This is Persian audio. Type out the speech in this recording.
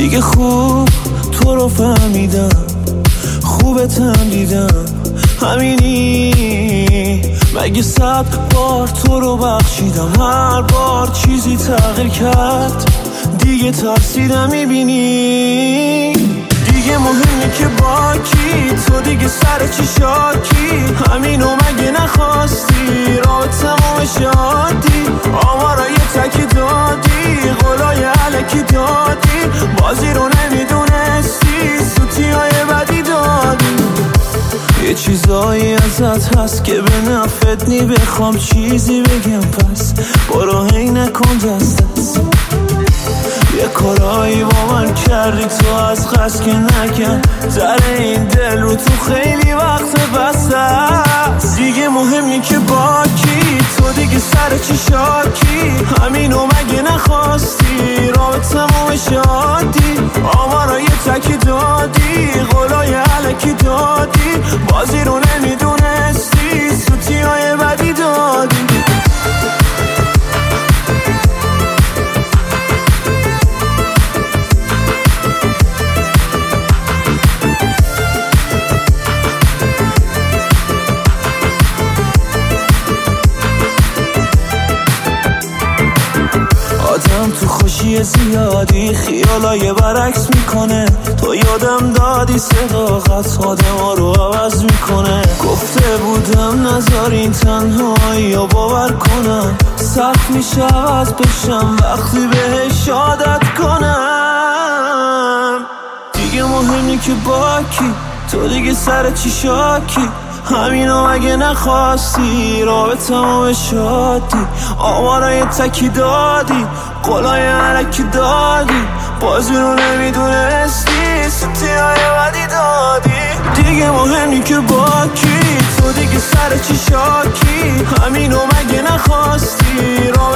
دیگه خوب تو رو فهمیدم، خوبتم دیدم، همینی. مگه 100 بار تو رو بخشیدم، هر بار چیزی تغییر کرد، دیگه ترسیدم. میبینی دیگه مهمه که با کی، تو دیگه سر چی شاکی، همینو مگه نخواستی، رابطمو شادی، آمارای تکی دادی، قولای علکی دادی، بازی رو نمیدونستی، سوتیای بدی دادی. یه چیزایی ازت هست که به نفت نی، بخوام چیزی بگم پس برو هی نکن دست دست. یه کارایی با من کردی تو از قصد که نکن، در این دل رو تو خیلی وقت بسته است. دیگه مهمی که با کی، تو دیگه سر چی شاکی، همینو مگه نخواستی، رابطمو شادی، آمارای تکی دادی، قولای علکی دادی، بازی رو نمیدونستی، سوتیای بدی دادی. آدم تو خوشی زیادی خیالای برعکس میکنه، تو یادم دادی صداقت آدم رو عوض میکنه. گفته بودم نذارین تنهایی رو باور کنم، سخت میشه عوض بشم وقتی بهش عادت کنم. دیگه مهمی که با کی، تو دیگه سر چی شاکی، همینو مگه نخواستی، رابطمو شادی، آمارای تکی دادی، قولای علکی دادی، بازی رو نمیدونستی، سوتیای بدی دادی. دیگه مهمی که با کی، تو دیگه سر چی شاکی، همینو مگه نخواستی،